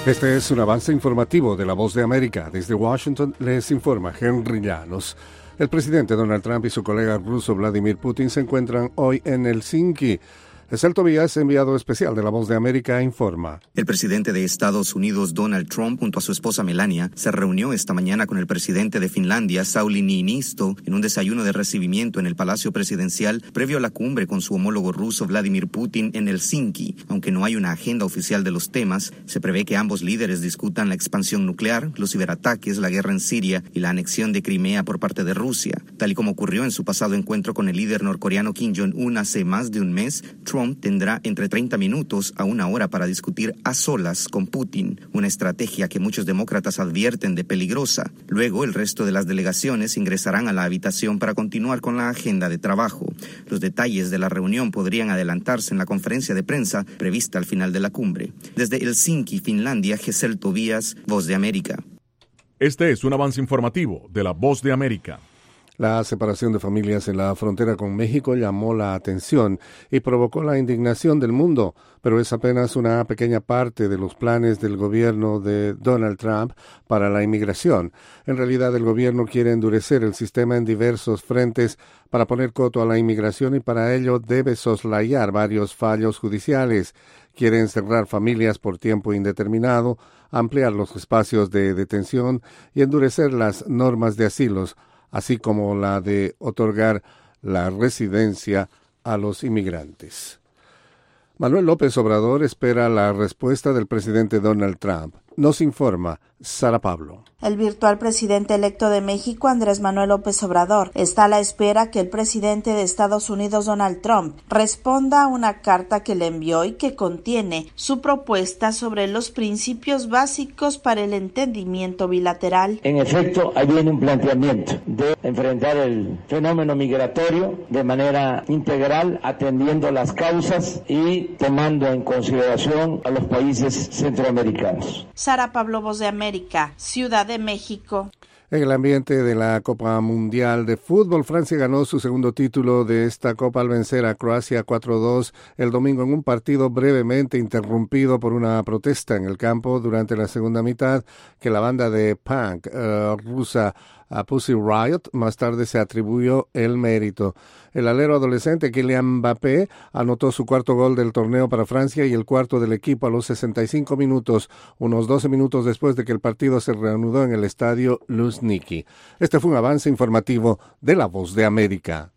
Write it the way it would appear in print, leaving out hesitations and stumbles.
Este es un avance informativo de La Voz de América. Desde Washington les informa Henry Llanos. El presidente Donald Trump y su colega ruso Vladimir Putin se encuentran hoy en Helsinki. Ezel Tobías, enviado especial de La Voz de América, informa. El presidente de Estados Unidos, Donald Trump, junto a su esposa Melania, se reunió esta mañana con el presidente de Finlandia, Sauli Niinisto, en un desayuno de recibimiento en el Palacio Presidencial previo a la cumbre con su homólogo ruso Vladimir Putin en Helsinki. Aunque no hay una agenda oficial de los temas, se prevé que ambos líderes discutan la expansión nuclear, los ciberataques, la guerra en Siria y la anexión de Crimea por parte de Rusia. Tal y como ocurrió en su pasado encuentro con el líder norcoreano Kim Jong-un hace más de un mes, Trump tendrá entre 30 minutos a una hora para discutir a solas con Putin, una estrategia que muchos demócratas advierten de peligrosa. Luego, el resto de las delegaciones ingresarán a la habitación para continuar con la agenda de trabajo. Los detalles de la reunión podrían adelantarse en la conferencia de prensa prevista al final de la cumbre. Desde Helsinki, Finlandia, Ezel Tobías, Voz de América. Este es un avance informativo de La Voz de América. La separación de familias en la frontera con México llamó la atención y provocó la indignación del mundo, pero es apenas una pequeña parte de los planes del gobierno de Donald Trump para la inmigración. En realidad, el gobierno quiere endurecer el sistema en diversos frentes para poner coto a la inmigración y para ello debe soslayar varios fallos judiciales. Quiere encerrar familias por tiempo indeterminado, ampliar los espacios de detención y endurecer las normas de asilos, así como la de otorgar la residencia a los inmigrantes. Manuel López Obrador espera la respuesta del presidente Donald Trump. Nos informa Sara Pablo. El virtual presidente electo de México, Andrés Manuel López Obrador, está a la espera que el presidente de Estados Unidos, Donald Trump, responda a una carta que le envió y que contiene su propuesta sobre los principios básicos para el entendimiento bilateral. En efecto, ahí viene un planteamiento de enfrentar el fenómeno migratorio de manera integral, atendiendo las causas y tomando en consideración a los países centroamericanos. Sara Pablo, Voz de América, Ciudad de México. En el ambiente de la Copa Mundial de Fútbol, Francia ganó su segundo título de esta Copa al vencer a Croacia 4-2 el domingo en un partido brevemente interrumpido por una protesta en el campo durante la segunda mitad que la banda de punk rusa Pussy Riot más tarde se atribuyó el mérito. El alero adolescente Kylian Mbappé anotó su cuarto gol del torneo para Francia y el cuarto del equipo a los 65 minutos, unos 12 minutos después de que el partido se reanudó en el estadio Luzhniki. Este fue un avance informativo de La Voz de América.